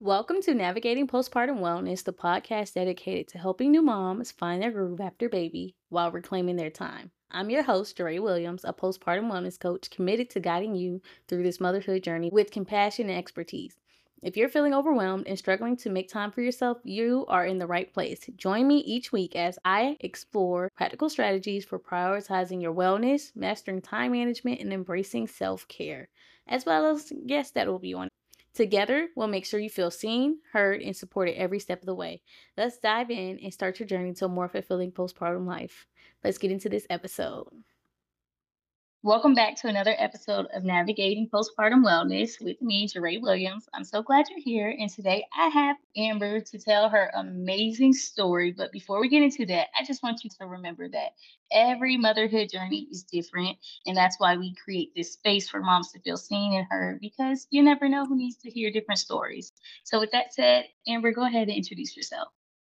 Welcome to Navigating Postpartum Wellness, the podcast dedicated to helping new moms find their groove after baby while reclaiming their time. I'm your host, Jeray Williams, a postpartum wellness coach committed to guiding you through this motherhood journey with compassion and expertise. If you're feeling overwhelmed and struggling to make time for yourself, you are in the right place. Join me each week as I explore practical strategies for prioritizing your wellness, mastering time management, and embracing self-care, as well as guests that will be on. Together, we'll make sure you feel seen, heard, and supported every step of the way. Let's dive in and start your journey to a more fulfilling postpartum life. Let's get into this episode. Welcome back to another episode of Navigating Postpartum Wellness with me, Jeray Williams. I'm so glad you're here. And today I have Amber to tell her amazing story. But before we get into that, I just want you to remember that every motherhood journey is different. And that's why we create this space for moms to feel seen and heard, because you never know who needs to hear different stories. So with that said, Amber, go ahead and introduce yourself.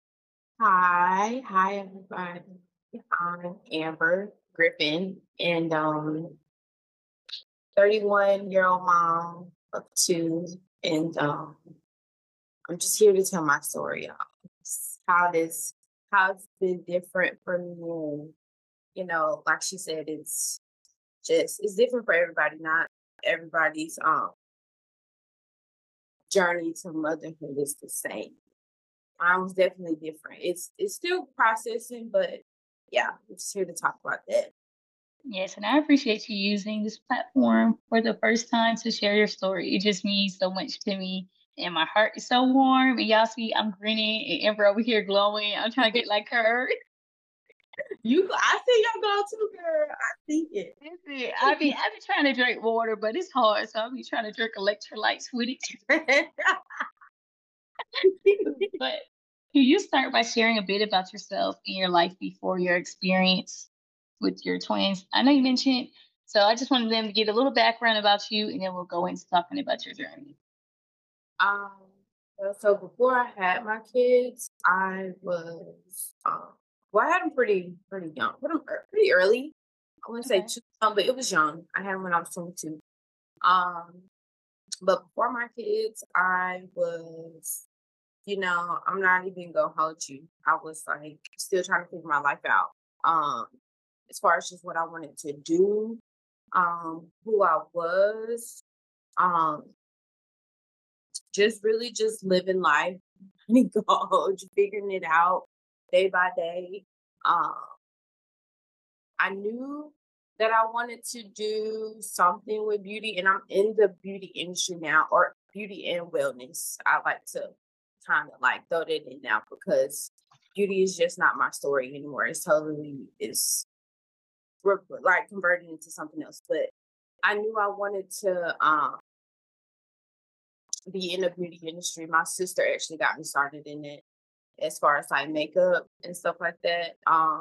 Hi, everybody. I'm Amber Griffin, and 31-year-old mom of two, and I'm just here to tell my story, y'all. How it's been different for me, and like she said, it's different for everybody. Not everybody's journey to motherhood is the same. Mine was definitely different. It's still processing, but yeah, I'm just here to talk about that. Yes, and I appreciate you using this platform for the first time to share your story. It just means so much to me. And my heart is so warm. And y'all see, I'm grinning and Amber over here glowing. I'm trying to get like her. I see your go too, girl. I see it. Listen, I be trying to drink water, but it's hard. So I'll be trying to drink electrolytes with it. But can you start by sharing a bit about yourself and your life before your experience with your twins? I know you mentioned, so I just wanted them to get a little background about you, and then we'll go into talking about your journey. um, so before I had my kids, I was I had them pretty young, pretty early. I wouldn't say Okay. too young, but it was young. I had them when I was 22. Um, but before my kids, I was, I'm not even gonna hold you. I was like still trying to figure my life out. Um, as far as just what I wanted to do, who I was, um, just really just living life, go, just figuring it out day by day. Um, I knew that I wanted to do something with beauty, and I'm in the beauty industry now, or beauty and wellness. I like to kind of like throw that in now because beauty is just not my story anymore. Like converting into something else. But I knew I wanted to be in the beauty industry. My sister actually got me started in it as far as like makeup and stuff like that.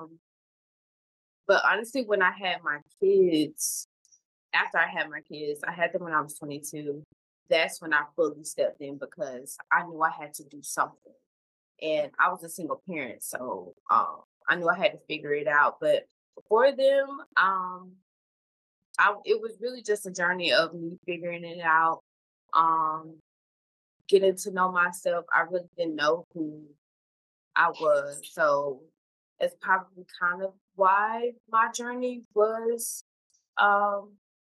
But honestly, when I had my kids, after I had my kids, I had them when I was 22. That's when I fully stepped in because I knew I had to do something. And I was a single parent, so I knew I had to figure it out. But before them, it was really just a journey of me figuring it out, um, getting to know myself. I really didn't know who I was, so it's probably kind of why my journey was um,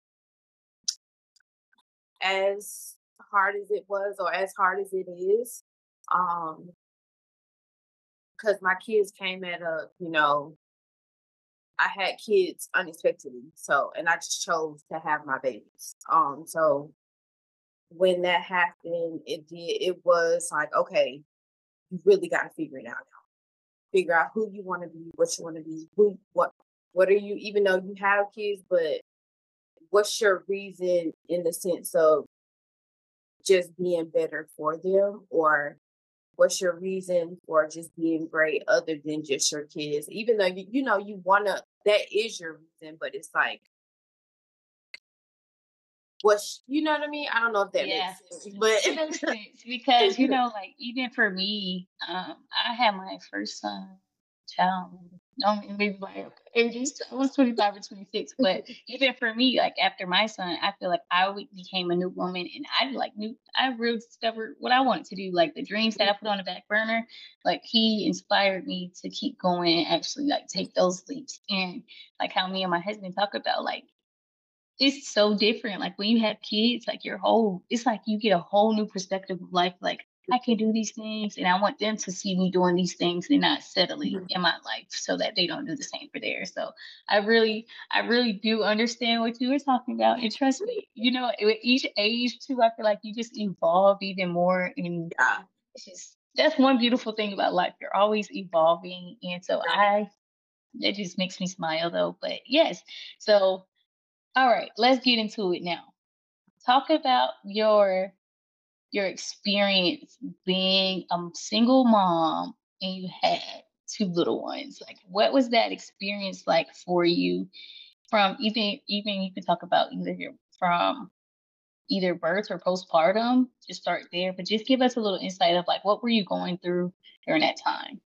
as hard as it was, or as hard as it is. Um, because my kids came at I had kids unexpectedly. So, and I just chose to have my babies. So when that happened, it was like, okay, you really got to figure it out now. Figure out who you want to be, what you want to be, what are you, even though you have kids, but what's your reason in the sense of just being better for them, or what's your reason for just being great other than just your kids? Even though you wanna, that is your reason, but it's like, you know what I mean? I don't know if that Yeah, makes sense, but it makes sense because like even for me, I had my first son child Maybe my ages. I was 25 or 26, but even for me, like after my son, I feel like became a new woman, and I really discovered what I wanted to do. Like the dreams that I put on the back burner, like he inspired me to keep going and actually like take those leaps. And like how me and my husband talk about, like it's so different. Like when you have kids, like it's like you get a whole new perspective of life. Like I can do these things, and I want them to see me doing these things and not settling Mhm. in my life so that they don't do the same for theirs. So I really do understand what you were talking about. And trust me, with each age too, I feel like you just evolve even more. And Yeah. that's one beautiful thing about life. You're always evolving. And so Yeah. that just makes me smile though. But yes, so all right, let's get into it now. Talk about your experience being a single mom and you had two little ones. Like what was that experience like for you from even you can talk about from either birth or postpartum, just start there, but just give us a little insight of like what were you going through during that time?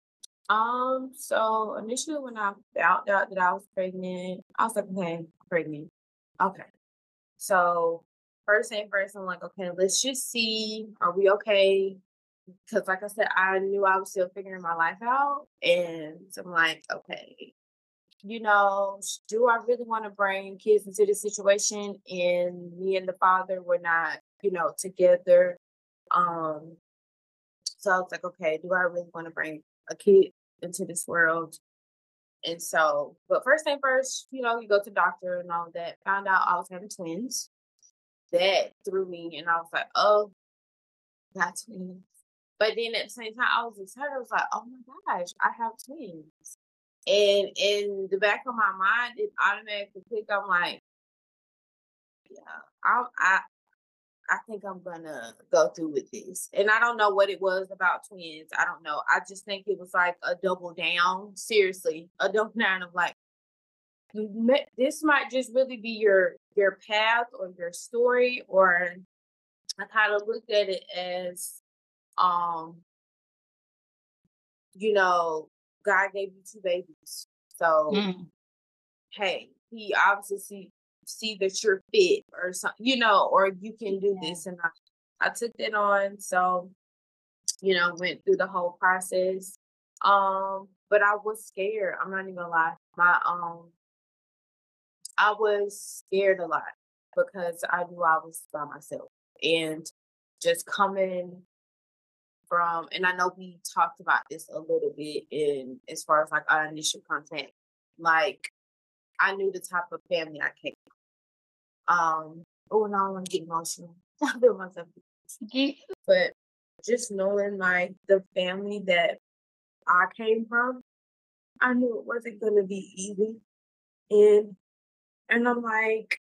So initially when I found out that I was pregnant, I was like, okay, I'm pregnant. Okay. So first thing first, I'm like, okay, let's just see, are we okay? Because like I said, I knew I was still figuring my life out. And so I'm like, okay, do I really want to bring kids into this situation? And me and the father were not, together. Um, so I was like, okay, do I really want to bring a kid into this world? And so, but first thing first, you go to the doctor and all that. Found out I was having twins. That threw me, and I was like, oh, got twins. But then at the same time, I was excited. I was like, oh my gosh, I have twins. And in the back of my mind, it automatically clicked. I'm like, yeah, I think I'm gonna go through with this. And I don't know what it was about twins. I don't know. I just think it was like a double down. Seriously, a double down of like, this might just really be your path or your story. Or I kind of looked at it as, um, you know, God gave you two babies. So Mm, hey, he obviously see that you're fit or something, or you can do yeah. this. And I took that on. So, went through the whole process. But I was scared. I'm not even gonna lie. I was scared a lot because I knew I was by myself. And just coming from, and I know we talked about this a little bit in as far as like our initial contact. Like I knew the type of family I came. Oh, now I want to get emotional. I feel myself, Yeah. but just knowing like the family that I came from, I knew it wasn't gonna be easy. And I'm like,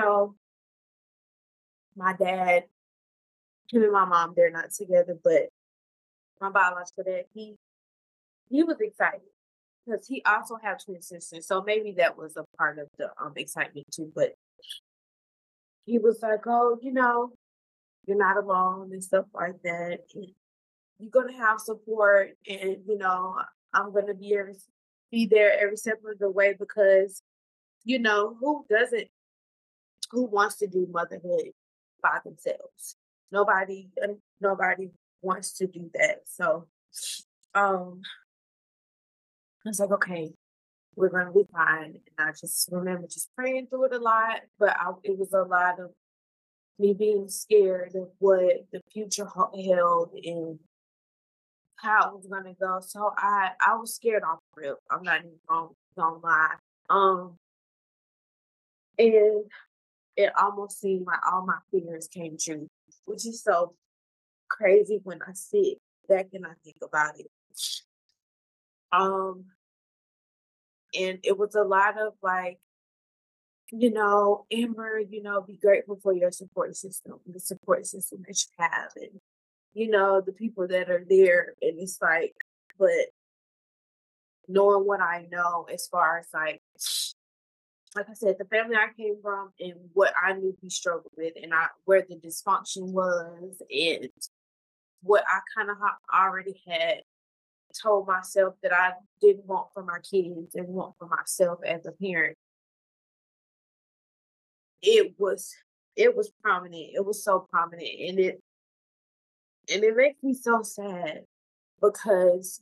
my dad, him and my mom, they're not together, but my biological dad, he was excited because he also had twin sisters. So maybe that was a part of the excitement too. But he was like, oh, you're not alone and stuff like that. And you're gonna have support, and I'm gonna be there every step of the way because who wants to do motherhood by themselves? Nobody wants to do that. So um I was like, okay, we're gonna be fine. And I just remember just praying through it a lot, but it was a lot of me being scared of what the future held and how it was gonna go. So I was scared off the rip. I'm not even gonna lie. Um, and it almost seemed like all my fears came true, which is so crazy when I sit back and I think about it. Um, and it was a lot of like, Amber, be grateful for your support system, the support system that you have, and the people that are there. And it's but knowing what I know as far as like I said, the family I came from and what I knew he struggled with, and where the dysfunction was, and what I kind of already had told myself that I didn't want for my kids and want for myself as a parent, it was prominent. It was so prominent, and it makes me so sad because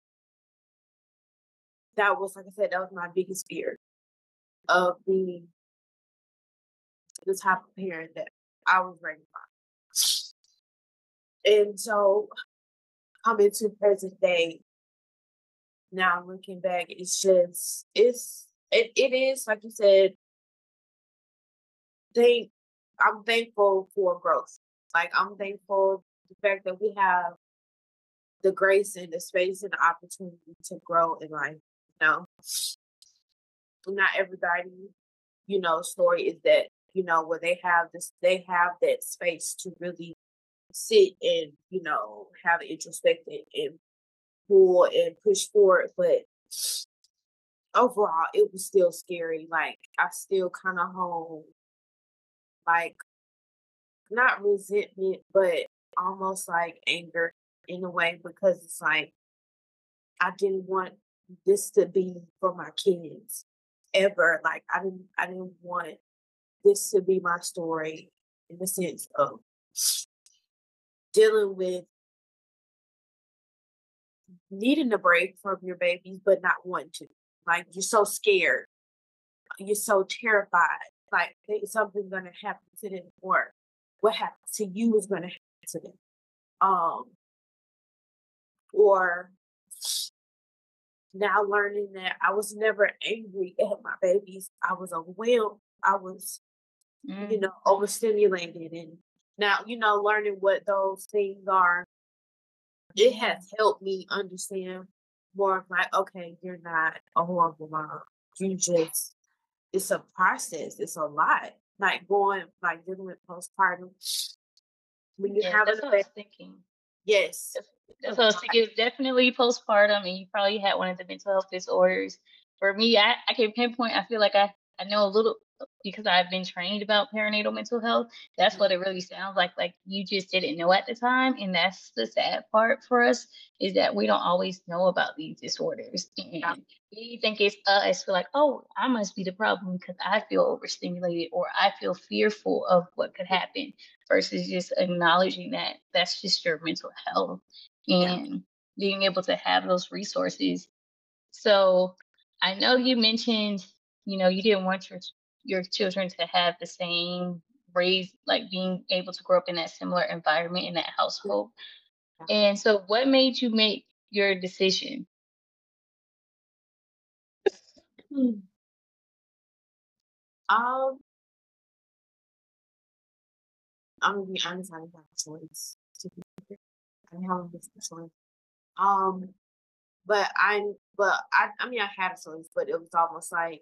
that was, like I said, that was my biggest fear of being the type of parent that I was raised by. And so coming to present day, now looking back, it is, like you said, I'm thankful for growth. Like, I'm thankful the fact that we have the grace and the space and the opportunity to grow in life. You know, not everybody, story is that, where they have that space to really sit and, have introspective and pull and push forward. But overall, it was still scary. Like, I still kind of hold, like, not resentment, but almost like anger in a way, because it's like, I didn't want this to be for my kids ever. Like, I didn't want this to be my story in the sense of dealing with needing a break from your babies, but not wanting to. Like, you're so scared. You're so terrified. Like, something's going to happen to them, or what happened to you is going to happen to them. Or now learning that I was never angry at my babies. I was overwhelmed. I was, overstimulated. And now, learning what those things are, it has helped me understand more of like, okay, you're not a horrible mom. It's a process. It's a lot. Like dealing with postpartum. When you have that's what I was thinking. Yes. That's what I was thinking. It's definitely postpartum, and you probably had one of the mental health disorders. For me, I can pinpoint, I feel like I know a little because I've been trained about perinatal mental health. That's what it really sounds like. Like, you just didn't know at the time. And that's the sad part for us, is that we don't always know about these disorders. And we think it's us. We're like, oh, I must be the problem because I feel overstimulated or I feel fearful of what could happen, versus just acknowledging that that's just your mental health and being able to have those resources. So I know you mentioned, you didn't want your children to have the same like being able to grow up in that similar environment in that household. And so what made you make your decision? Um, I'm gonna be honest, I didn't have a choice. I didn't have a choice. But I mean, I had a choice, but it was almost like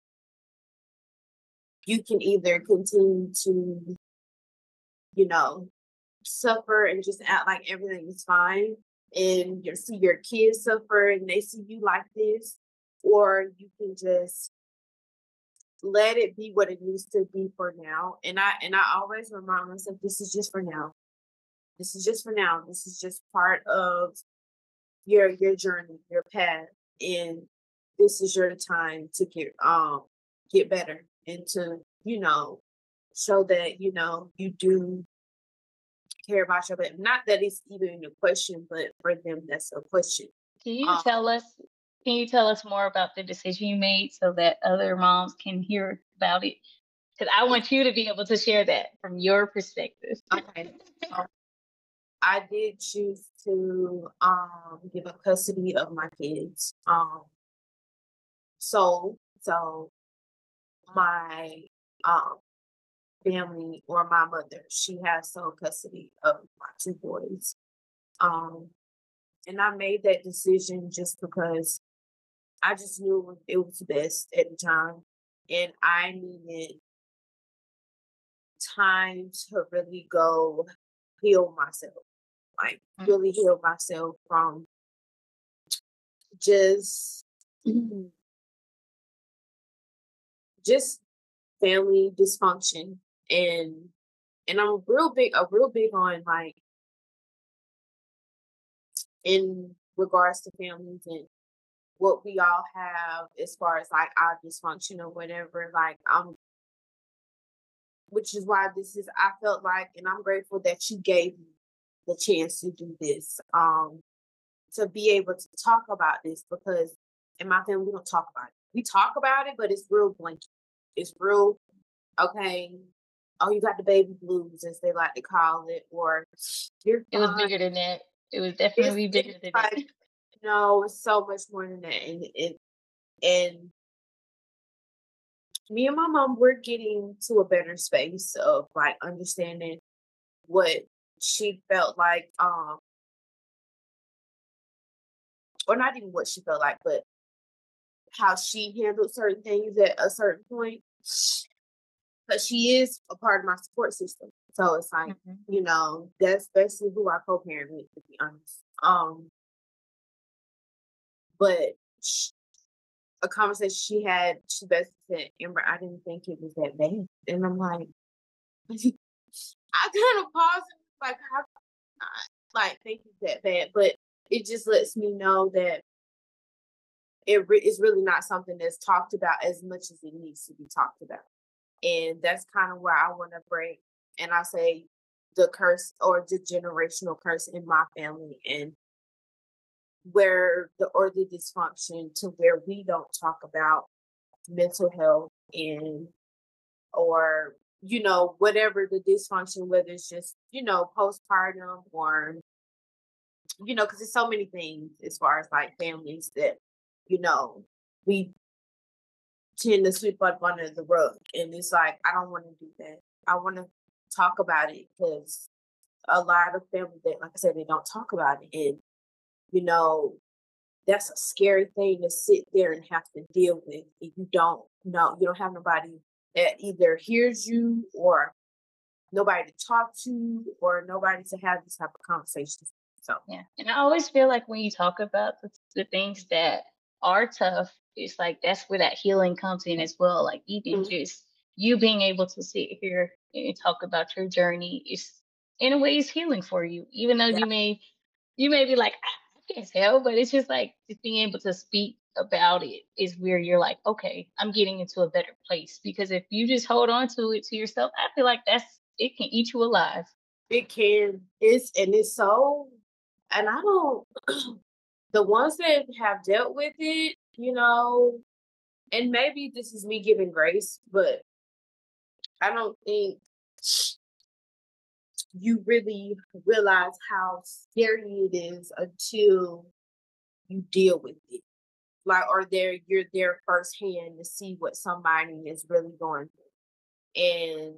you can either continue to, suffer and just act like everything is fine, and you see your kids suffer and they see you like this, or you can just let it be what it needs to be for now. And I always remind myself, this is just for now. This is just for now. This is just part of your journey, your path, and this is your time to get better and to show that you do care about your baby. Not that it's even a question, but for them that's a question. Can you tell us more about the decision you made so that other moms can hear about it? Because I want you to be able to share that from your perspective. Okay. I did choose to give up custody of my kids. So my family, or my mother, she has sole custody of my two boys. And I made that decision just because I just knew it was best at the time, and I needed time to really go heal myself, like really heal myself from just family dysfunction, and I'm real big on, like, in regards to families and what we all have as far as like our dysfunction or whatever. Like which is why I felt like, and I'm grateful that you gave me the chance to do this, to be able to talk about this, because in my family we don't talk about it. We talk about it, but it's real blanket. It's real, okay, oh, you got the baby blues, as they like to call it, or you're It was fine. bigger than that. It was It's, definitely bigger it's than like, that. no, it's so much more than that. And me and my mom, we're getting to a better space of like understanding what she felt like, or not even what she felt like, but how she handled certain things at a certain point. Because she is a part of my support system. So it's like, that's basically who I co-parent with, to be honest. But a conversation she basically said, Amber, I didn't think it was that bad. And I'm like, I kind of paused and was like, how can I not like think it's that bad? But it just lets me know that it's really not something that's talked about as much as it needs to be talked about. And that's kind of where I want to break. And I say the curse or the generational curse in my family, and where the dysfunction to where we don't talk about mental health or whatever the dysfunction, whether it's just postpartum or because there's so many things as far as like families that we tend to sweep up under the rug. And it's like, I don't want to do that. I want to talk about it, because a lot of families that, like I said, they don't talk about it. And, that's a scary thing to sit there and have to deal with if you don't know, you don't have nobody that either hears you or nobody to talk to or nobody to have this type of conversation. So, Yeah. And I always feel like when you talk about the things that are tough, it's like that's where that healing comes in as well. Like even just you being able to sit here and talk about your journey is in a way is healing for you. Even though yeah, you may be like, I can't tell, but it's just like just being able to speak about it is where you're like, okay, I'm getting into a better place. Because if you just hold on to it to yourself, I feel like it can eat you alive. it can. It's so, and I don't, the ones that have dealt with it, and maybe this is me giving grace, but I don't think you really realize how scary it is until you deal with it. Like, or you're there firsthand to see what somebody is really going through. And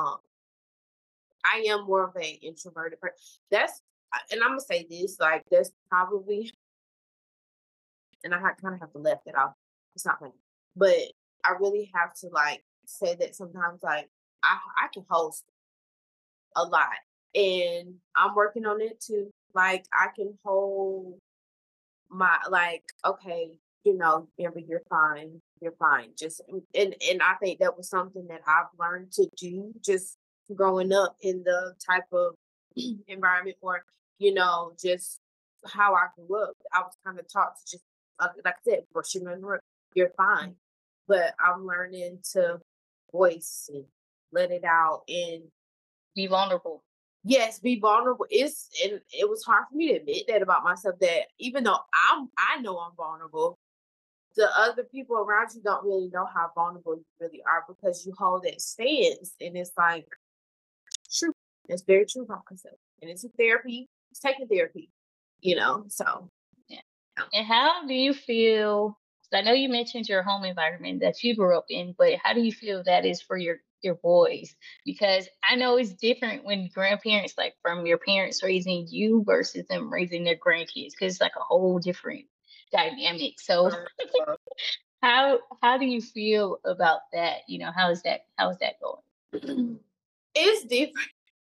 I am more of an introverted person. And I'm gonna say this, like that's probably, and I kind of have to left it off. It's not funny, but I really have to like say that sometimes, like I can host a lot, and I'm working on it too. Like I can hold my like, okay, Amber, you're fine. You're fine. Just and I think that was something that I've learned to do just growing up in the type of environment or, just how I grew up. I was kind of taught to just like I said, brush your under, you're fine. But I'm learning to voice and let it out and Be vulnerable. yes, be vulnerable. And it was hard for me to admit that about myself, that even though I know I'm vulnerable, the other people around you don't really know how vulnerable you really are because you hold that stance. And it's like true. It's very true about myself. And it's a therapy. It's taking therapy, so Yeah. And how do you feel? 'Cause I know you mentioned your home environment that you grew up in, but how do you feel that is for your boys? Because I know it's different when grandparents, like from your parents raising you versus them raising their grandkids, because it's like a whole different dynamic. So how do you feel about that? How is that going? it's different.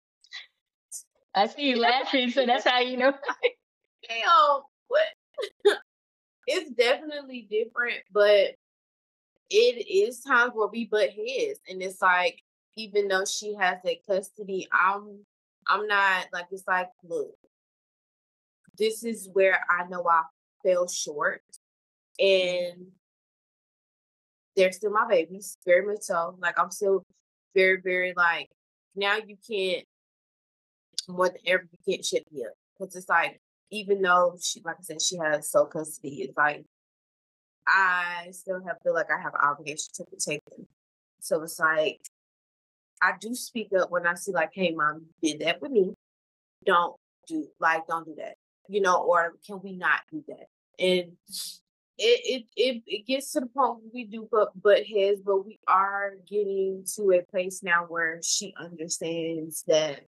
I see you laughing, so that's how you know. What? It's definitely different, but it is times where we butt heads, and it's like even though she has that custody, I'm not like, it's like, look, this is where I know I fell short. And they're still my babies, very much so. Like, I'm still very, very, like, now you can't, more than ever, you can't shut me up. Because it's like, even though she, like I said, she has sole custody, it's like, I still feel like I have an obligation to protect them. So it's like, I do speak up when I see, like, hey, mom, you did that with me. Don't do that, or can we not do that? And it gets to the point where we do butt heads, but we are getting to a place now where she understands that,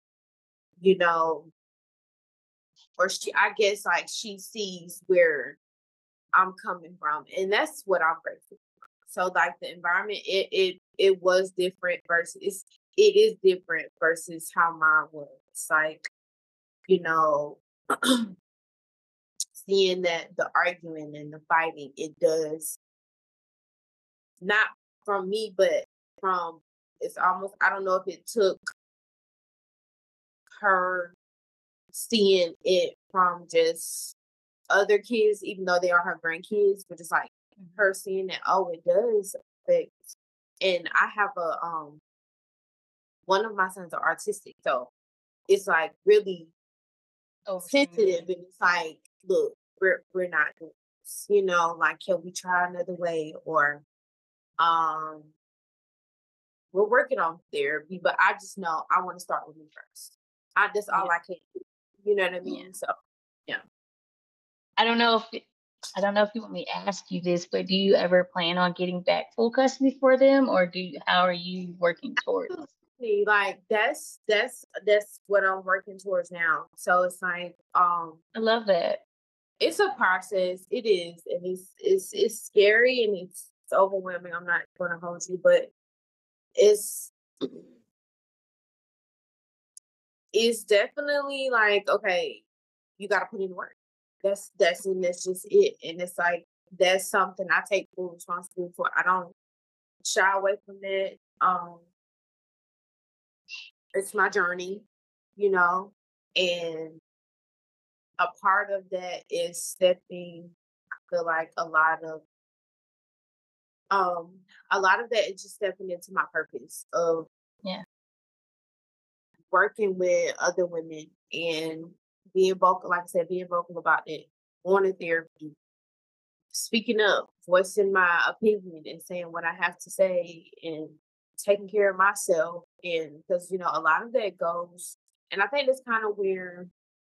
or I guess, like, she sees where I'm coming from, and that's what I'm grateful for. So, like, the environment, it was different versus it is different versus how mine was. Like, you know, seeing that the arguing and the fighting, it does not from me, but from, it's almost, I don't know if it took her seeing it from just other kids, even though they are her grandkids, but it's like her seeing that, oh, it does affect. And I have one of my sons are autistic, so it's like really sensitive, and it's like, look, we're not doing this, like, can we try another way? Or we're working on therapy, but I just know I want to start with me first. That's all I can do. You know what I mean? Yeah. So yeah. I don't know if you want me to ask you this, but do you ever plan on getting back full custody for them, or how are you working towards? Like, that's what I'm working towards now. So it's like, I love that. It's a process. It is, and it's scary and it's overwhelming. I'm not going to hold you, but it's definitely like, okay, you got to put in work. That's just it. And it's like, that's something I take full responsibility for. I don't shy away from that. It's my journey, and a part of that is stepping. I feel like a lot of that is just stepping into my purpose of working with other women and being vocal, like I said, being vocal about it, going to therapy, speaking up, voicing my opinion and saying what I have to say, and taking care of myself. And because, a lot of that goes, and I think that's kind of where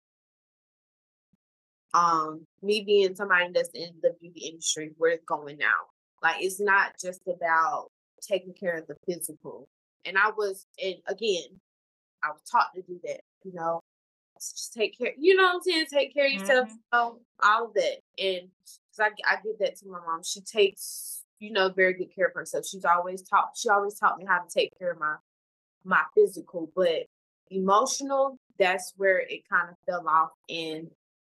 me being somebody that's in the beauty industry, where it's going now. Like, it's not just about taking care of the physical. And again, I was taught to do that, just take care, you know what I'm saying? Take care of yourself, all of that. And I give that to my mom. She takes, very good care of herself. She always taught me how to take care of my physical, but emotional, that's where it kind of fell off. And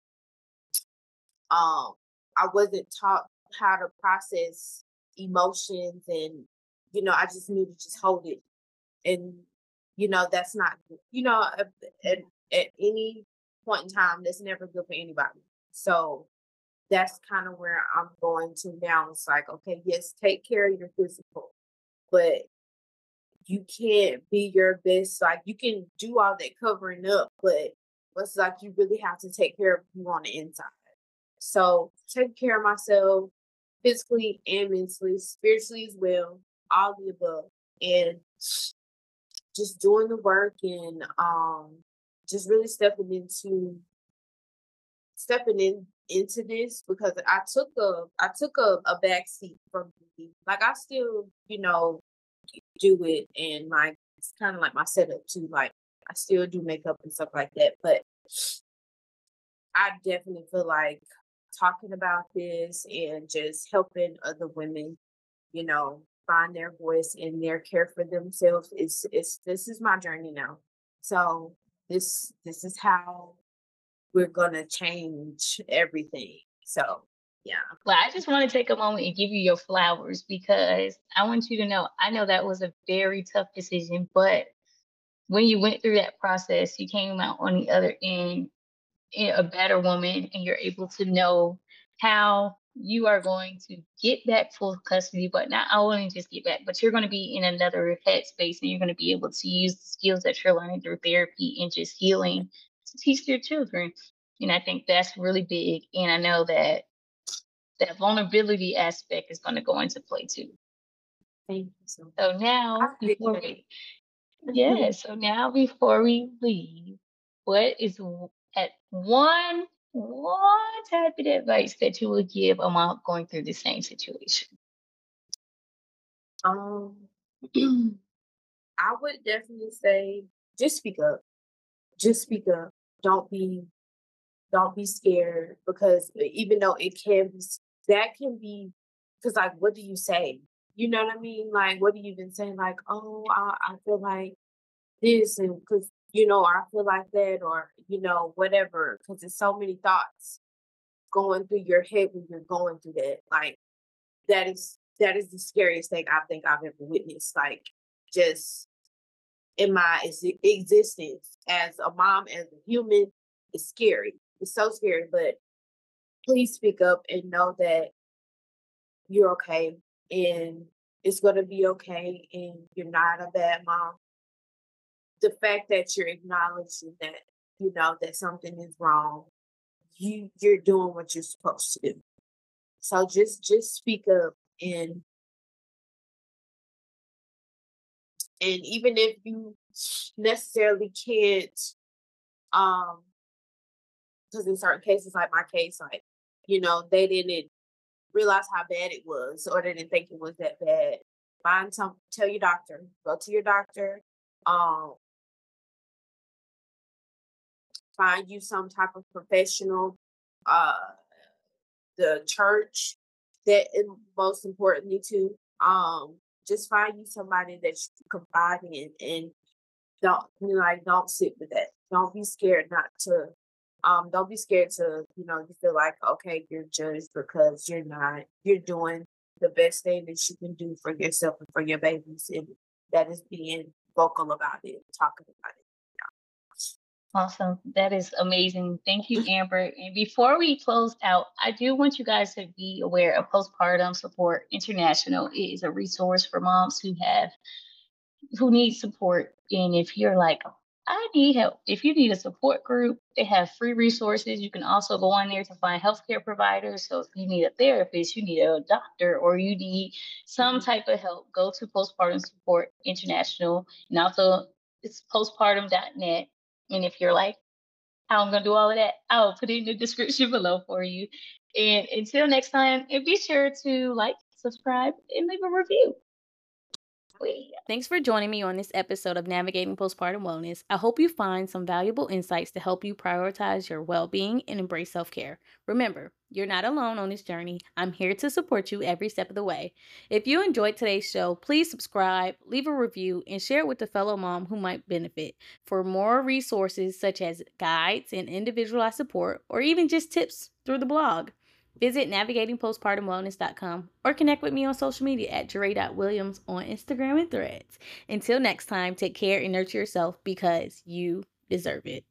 I wasn't taught how to process emotions, and I just knew to just hold it. And that's not, at any point in time, that's never good for anybody. So that's kind of where I'm going to now. It's like, okay, yes, take care of your physical, but you can't be your best. Like, you can do all that covering up, but it's like, you really have to take care of you on the inside. So taking care of myself physically and mentally, spiritually as well, all the above, and just doing the work, and just really stepping into this, because I took a back seat from beauty. Like, I still, do it, and like, it's kind of like my setup too. Like, I still do makeup and stuff like that, but I definitely feel like talking about this and just helping other women, find their voice and their care for themselves this is my journey now. So this is how we're gonna change everything. So yeah. Well, I just want to take a moment and give you your flowers, because I want you to know, I know that was a very tough decision, but when you went through that process, you came out on the other end a better woman, and you're able to know how you are going to get back full custody, but not only just get back, but you're going to be in another headspace, and you're going to be able to use the skills that you're learning through therapy and just healing to teach your children. And I think that's really big. And I know that that vulnerability aspect is going to go into play too. Thank you so much. So now, I before appreciate we, it. yeah, so now before we leave, what is at one type of advice that you would give a mom going through the same situation? I would definitely say just speak up. Just speak up. Don't be scared, because even though it can be, that can be, because like, what do you say? You know what I mean? Like, what do you even say? Like, oh, I feel like this, and because I feel like that, or whatever. Because there's so many thoughts going through your head when you're going through that. Like, that is the scariest thing I think I've ever witnessed. Like, just in my existence as a mom, as a human, it's scary. It's so scary, but please speak up and know that you're okay, and it's going to be okay, and you're not a bad mom. The fact that you're acknowledging that, that something is wrong, you're doing what you're supposed to do. So just speak up, and even if you necessarily can't, because in certain cases, like my case, like, they didn't realize how bad it was, or they didn't think it was that bad. Tell your doctor, go to your doctor, find you some type of professional, the church, that, and most importantly too, just find you somebody that you can confide in, and don't sit with that. Don't be scared not to. Don't be scared to, you feel like, okay, you're judged, because you're not. You're doing the best thing that you can do for yourself and for your babies, and that is being vocal about it, talking about it. Awesome. That is amazing. Thank you, Amber. And before we close out, I do want you guys to be aware of Postpartum Support International. It is a resource for moms who need support. And if you're like, I need help, if you need a support group, they have free resources. You can also go on there to find healthcare providers. So if you need a therapist, you need a doctor, or you need some type of help, go to Postpartum Support International. And also, it's postpartum.net. And if you're like, how I'm going to do all of that, I'll put it in the description below for you. And until next time, and be sure to like, subscribe, and leave a review. Thanks for joining me on this episode of Navigating Postpartum Wellness. I hope you find some valuable insights to help you prioritize your well-being and embrace self-care. Remember, you're not alone on this journey. I'm here to support you every step of the way. If you enjoyed today's show, please subscribe, leave a review, and share it with a fellow mom who might benefit. For more resources such as guides and individualized support, or even just tips through the blog, visit navigatingpostpartumwellness.com or connect with me on social media at Jeray.Williams on Instagram and Threads. Until next time, take care and nurture yourself, because you deserve it.